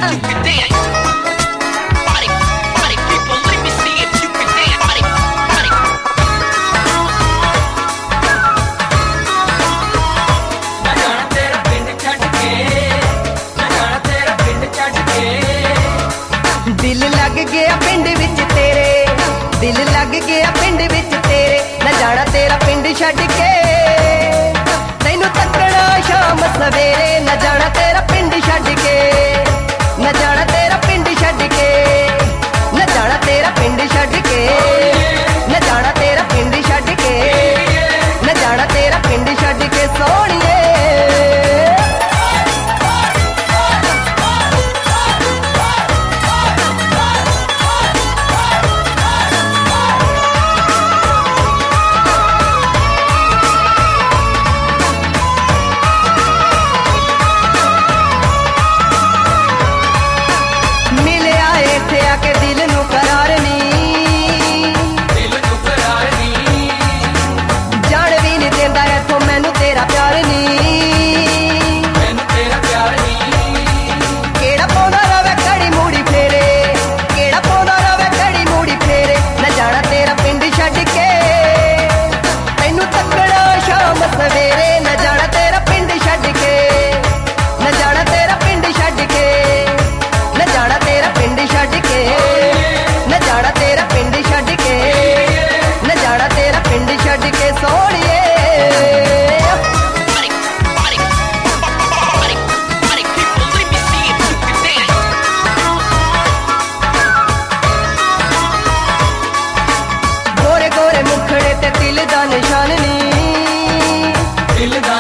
if you can dance. Party, party people, let me see if you can dance. Party, party. ਨਾ ਜਾਣਾ ਤੇਰਾ ਪਿੰਡ ਛੱਡ ਕੇ, ਨਾ ਜਾਣਾ ਤੇਰਾ ਪਿੰਡ ਛੱਡ ਕੇ। ਦਿਲ ਲੱਗ ਗਿਆ ਪਿੰਡ ਵਿੱਚ ਤੇਰੇ, ਦਿਲ ਲੱਗ ਗਿਆ ਪਿੰਡ ਵਿੱਚ ਤੇਰੇ। ਨਾ ਜਾਣਾ ਤੇਰਾ ਪਿੰਡ ਛੱਡ ਕੇ, ਤੈਨੂੰ ਤੱਕਣਾ ਸ਼ਾਮ ਸਵੇਰੇ। ਨਾ ਜਾਣਾ ਤੇਰਾ ਪਿੰਡ ਛੱਡ ਕੇ, ਨਾ ਜਾਣਾ ਤੇਰਾ ਪਿੰਡ ਛੱਡ ਕੇ, ਨਾ ਜਾਣਾ ਤੇਰਾ ਪਿੰਡ ਛੱਡ ਕੇ, ਨਾ ਜਾਣਾ ਤੇਰਾ ਪਿੰਡ ਛੱਡ ਕੇ, ਨਾ ਜਾਣਾ ਤੇਰਾ ਪਿੰਡ ਛੱਡ ਕੇ ਸੋਹਣੀਏ। ਮਿਲਿਆ ਇੱਥੇ ਆ ਕੇ ਦਿਲ ਨੂੰ ਕਰਾਰ ਨੀ, ਦਿਲ ਨੂੰ ਕਰਾਰ ਨੀ, ਜਾਣ ਵੀ ਨੀ ਦਿੰਦਾ ਇੱਥੋਂ ਮੈਨੂੰ ਤੇਰਾ ਪਿਆਰ ਨੀ। ਮੈਨੂੰ ਤੇਰਾ ਪਿਆਰ ਨੀ। ਕਿਹੜਾ ਪਾਉਂਦਾ ਰਵੇ ਘੜੀ ਮੂੜੀ ਫੇਰੇ, ਕਿਹੜਾ ਪਾਉਂਦਾ ਰਵੇ ਘੜੀ ਮੂੜੀ ਫੇਰੇ। ਨਾ ਜਾਣਾ ਤੇਰਾ ਪਿੰਡ ਛੱਡ ਕੇ, ਤੈਨੂੰ ਤੱਕਣਾ ਸ਼ਾਮ ਸਵੇਰੇ। ਨਾ ਜਾਣਾ ਤੇਰਾ ਪਿੰਡ ਛੱਡ ਕੇ, ਨਾ ਜਾਣਾ ਤੇਰਾ ਪਿੰਡ ਛੱਡ ਕੇ, ਨਾ ਜਾਣਾ ਤੇਰਾ ਪਿੰਡ ਛੱਡ ਕੇ, ਨਾ ਜਾਣਾ ਤੇਰਾ ਪਿੰਡ ਛੱਡ ਕੇ, ਨਾ ਜਾਣਾ ਤੇਰਾ ਪਿੰਡ ਛੱਡ ਕੇ ਸੋਹਣੀਏ। Party, party, party, party people, let me see if you can dance. ਗੋਰੇ ਗੋਰੇ ਮੁਖੜੇ ਤੇ ਦਿਲ ਦਾ ਨਿਸ਼ਾਨ ਨੀ, ਦਿਲ ਦਾ